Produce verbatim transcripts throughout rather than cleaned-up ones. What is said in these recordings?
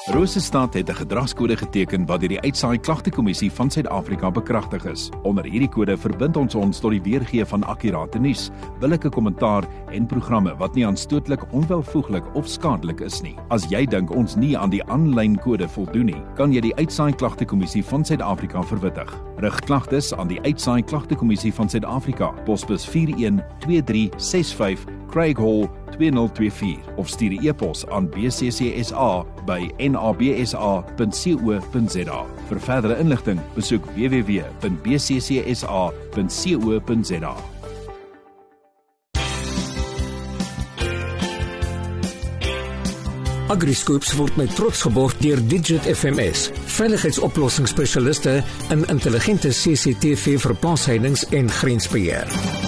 Rosestad het 'n gedragskode geteken wat deur die Uitsaai Klagtekommissie van Suid-Afrika bekragtig is. Onder hierdie kode verbind ons ons tot die weergee van akkurate nuus, billike kommentaar en programme wat nie aanstootlik, onwelvoeglik of skadelik is nie. As jy dink ons nie aan die aanlyn kode voldoen nie, kan jy die Uitsaai Klagtekommissie van Suid-Afrika verwittig. Rig klagtes aan die Uitsaai Klagtekommissie van Suid-Afrika, posbus vier een twee drie ses vyf, Craig Hall twee nul twee vier of stuur 'n e-pos aan b c c s a by n a b s a punt co punt z a. Vir verdere inligting, besoek w w w punt b c c s a punt co punt z a. AgriScoops word met trots geborg deur Digit F M S, veiligheidsoplossingsspesialiste in intelligente C C T V vir plaasheidings en grensbeheer.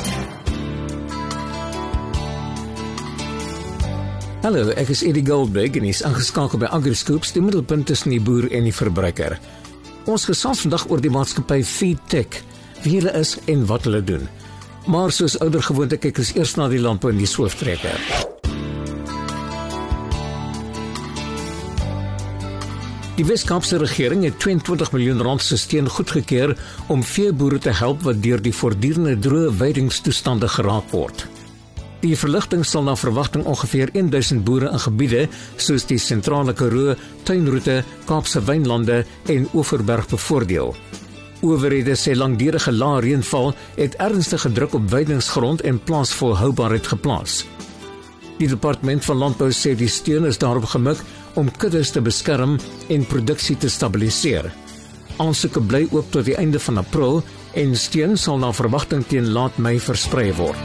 Hallo, ek is Eddie Goldberg en is aangeskakel by AgriScoops, die middelpunt tussen die boer en die verbruiker. Ons gesels vandag oor die maatskappy Feedtech, wie hulle is en wat hulle doen. Maar soos ouer gewoonte kyk ons eers na die lampe in die swooftrekker. Die Wes-Kaapse regering het twee en twintig miljoen rand se steun goedgekeur om veeboere te help wat deur die voortdurende droë weidingstoestande geraak word. Die verligting sal na verwagting ongeveer duisend boere in gebiede soos die Sentrale Karoo, Tuinroete, Kaapse Wynlande en Oeverberg bevoordeel. Owerhede sê langdurige lae reënval het ernstige druk op weidingsgrond en plaasvolhoubaarheid geplaas. Die Departement van Landbou sê die steun is daarop gemik om kuddes te beskerm en produksie te stabiliseer. Aansoeke bly oop tot die einde van April en steun sal na verwagting teen laat Mei versprei word.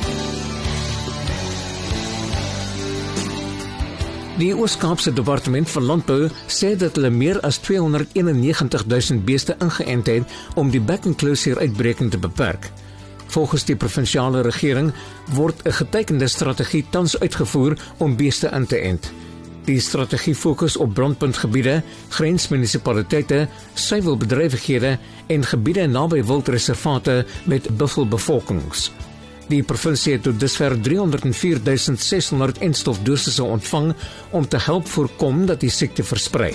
Die Oos-Kaapse Departement van Landbou sê dat hulle meer as tweehonderdeenennegentig duisend beeste ingeënt het om die back-and-closure uitbreking te beperk. Volgens die provinsiale regering word 'n getekende strategie tans uitgevoer om beeste in te ent. Die strategie fokus op brandpuntgebiede, grensmunisipaliteite, suiwelbedrywighede en gebiede naby wildreservate met buffelbevolkings. Die provinsie het tot dusver driehonderdvier duisend seshonderd enstofdosisse ontvang om te help voorkom dat die siekte versprei.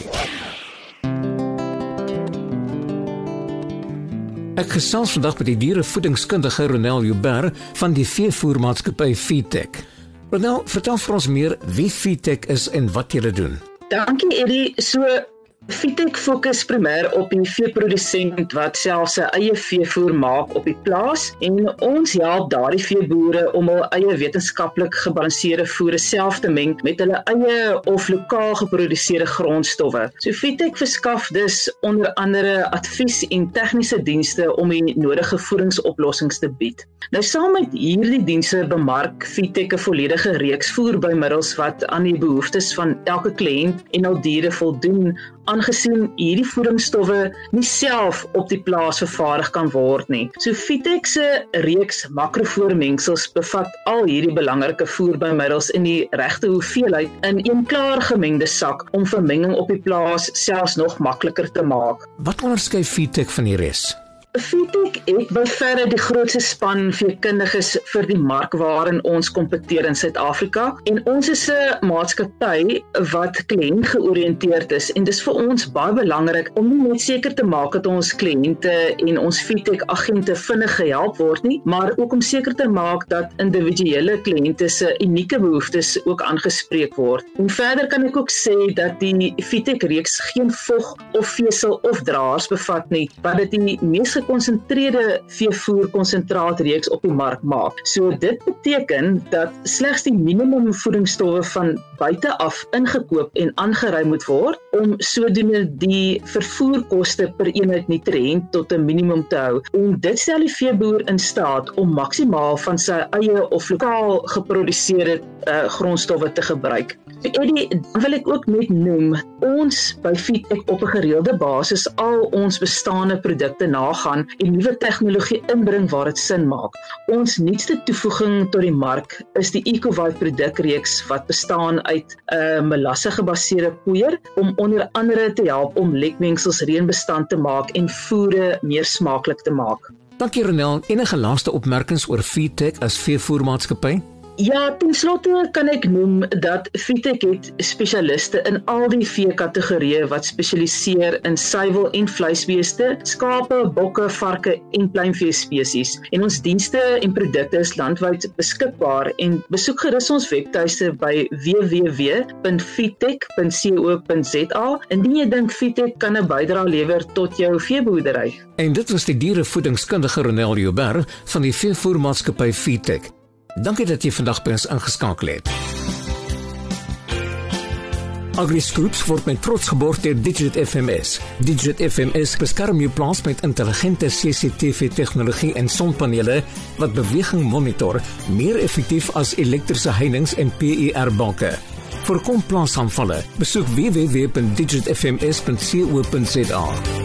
Ek gesels vandag met die dierevoedingskundige Ronel Joubert van die veevoermaatskappy Feedtech. Ronel, vertel vir ons meer wie Feedtech is en wat julle doen. Dankie Eddie. So Feedtech fokus primêr op die veeprodusent wat self sy eie veevoer maak op die plaas en ons help daardie veeboere om hul eie wetenskaplik gebalanseerde voere self te meng met hulle eie of lokaal geproduseerde grondstowwe. So Feedtech verskaf dus onder andere advies en tegniese dienste om die nodige voedingsoplossings te bied. Nou saam met hierdie dienste bemark Feedtech 'n volledige reeks voerbemiddels wat aan die behoeftes van elke kliënt en hul diere voldoen, aangesien hierdie voedingsstowwe nie self op die plaas vervaardig kan word nie. So Feedtech se reeks makrovoermengsels bevat al hierdie belangrike voerbemiddels in die regte hoeveelheid in een klaar gemengde sak om vermenging op die plaas selfs nog makliker te maak. Wat onderskei Feedtech van die res? Feedtech het by verre die grootste span veekundiges vir die mark waarin ons kompeteer in Suid-Afrika en ons is 'n maatskappy wat kliënt georiënteerd is en dis vir ons baie belangrik om nie net seker te maak dat ons kliënte en ons Feedtech agente vinnig gehelp word nie, maar ook om seker te maak dat individuele kliënte se unieke behoeftes ook aangespreek word. En verder kan ek ook sê dat die Feedtech reeks geen vog of vesel of draers bevat nie, wat dit die mees gekonsentreerde veevoerkonsentraatreeks op die mark maak. So dit beteken dat slegs die minimum voedingsstowwe van buite af ingekoop en aangery moet word om sodoende die vervoerkoste per eenheid nutriënt tot 'n minimum te hou. En dit stel die veeboer in staat om maksimaal van sy eie of lokaal geproduseerde uh, grondstowwe te gebruik. Eddie, dan wil ek ook net noem, ons by Feedtech op 'n gereelde basis al ons bestaande produkte nagaan en nuwe tegnologie inbring waar dit sin maak. Ons nuutste toevoeging tot die mark is die EcoVive produkreeks wat bestaan uit 'n uh, melasse gebaseerde poeier om onder andere te help om lekmengsels reënbestand te maak en voere meer smaaklik te maak. Dankie Ronel. Enige laaste opmerkings oor Feedtech as veevoermaatskappy? Ja, ten slotte kan ek noem dat Vitek het spesialiste in al die vee-kategorieë wat spesialiseer in suiwel- en vleisbeeste, skape, bokke, varke en pluimvee spesies. En ons dienste en produkte is landwyd beskikbaar en besoek gerus ons webtuiste by w w w punt vitek punt co punt za indien jy dink Vitek kan 'n bydrae lewer tot jou veeboerdery. En dit was die dierevoedingskundige Ronel Joubert van die veevoermaatskappy Vitek. Dankie dat jy vandag by ons ingeskakel het. AgriScoops word met trots geborg deur Digit F M S. Digit F M S beskerm jou plaas met intelligente C C T V-tegnologie en sonpanele wat beweging monitor, meer effektief as elektriese heininge en P I R-banke. Voorkom plaasaanvalle. Besoek w w w punt digit f m s punt co punt za.